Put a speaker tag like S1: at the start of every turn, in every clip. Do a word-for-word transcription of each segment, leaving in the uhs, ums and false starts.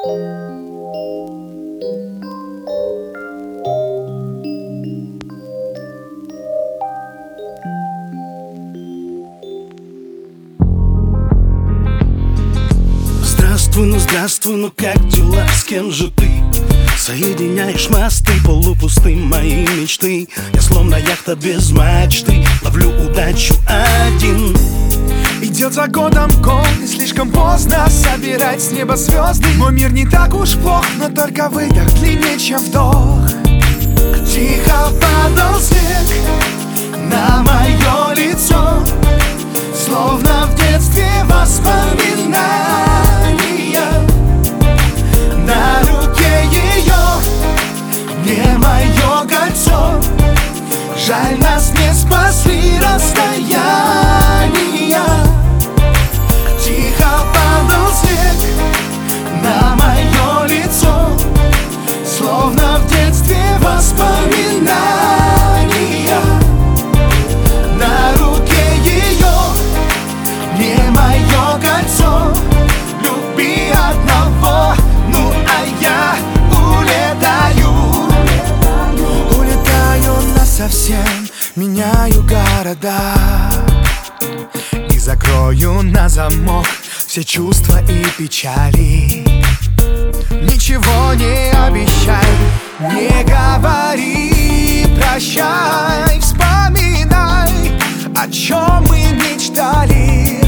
S1: Здравствуй, ну здравствуй, ну как дела, с кем же ты? Соединяешь мосты, полупусты мои мечты. Я словно яхта без мачты, ловлю удачу один.
S2: Идет за годом год, и слишком поздно собирать с неба звезды. Мой мир не так уж плох, но только выдох длиннее, чем вдох. Тихо падал снег на мое лицо, словно в детстве воспоминания. На руке ее не мое кольцо, жаль, нас не спасли расстояния. Тихо падал снег на мое лицо, словно в детстве воспоминания. На руке ее не мое кольцо, люби одного, ну а я улетаю. Улетаю насовсем, меняю города и закрою на замок все чувства и печали. Ничего не обещай, не говори прощай, вспоминай, о чем мы мечтали.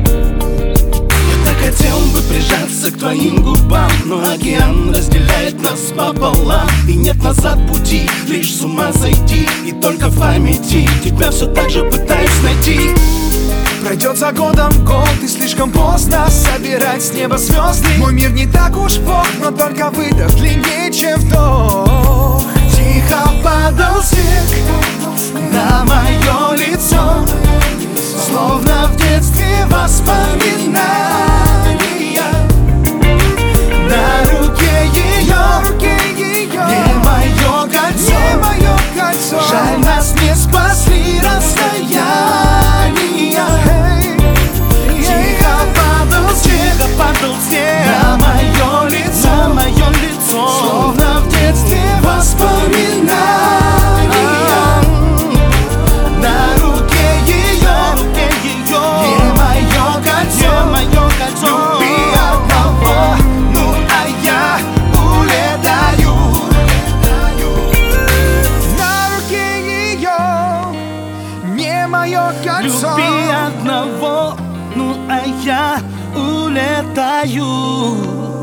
S1: Я так хотел бы прижаться к твоим губам, но океан разделяет нас пополам. И нет назад пути, лишь с ума сойти. И только в памяти тебя все так же пытаюсь найти.
S2: Пройдет за годом год, и слишком поздно собирать с неба звезды. Мой мир не так уж плох, но только выдох длиннее, чем вдох. Тихо падал снег на мое лицо, словно в детстве воспоминания. На руке ее не мое кольцо, жаль, нас не спасли расстояния. Тихо падал снег на мое лицо, словно в детстве воспоминания. На руке ее не мое кольцо, люби одного, ну а я улетаю. На руке ее не мое кольцо,
S1: Люби одного, ну а я улетаю.